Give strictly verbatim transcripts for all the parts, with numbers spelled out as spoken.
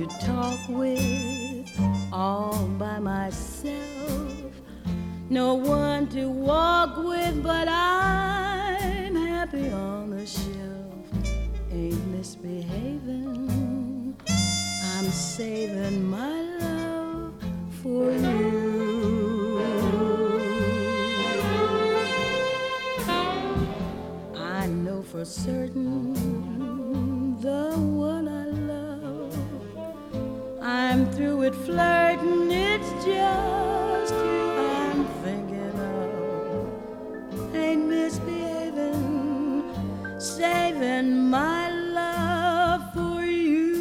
talk with all by myself. No one to walk with, but I'm happy on the shelf. Ain't misbehaving, I'm saving my love for you. I know for certain the one I love, I'm through with flirting, it's just you I'm thinking of. Ain't misbehaving, saving my love for you.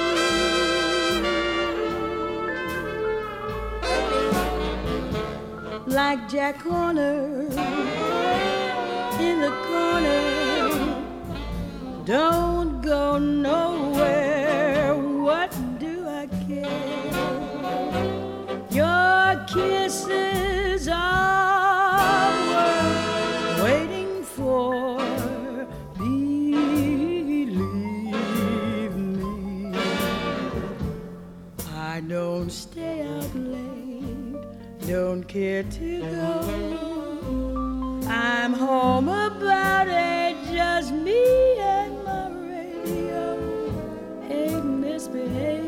Like Jack Horner in the corner, don't go nowhere, what do I care? Your kisses are worth waiting for, believe me. I don't stay out late, don't care to go. I'm home about eight, just me and my radio. Ain't misbehaving,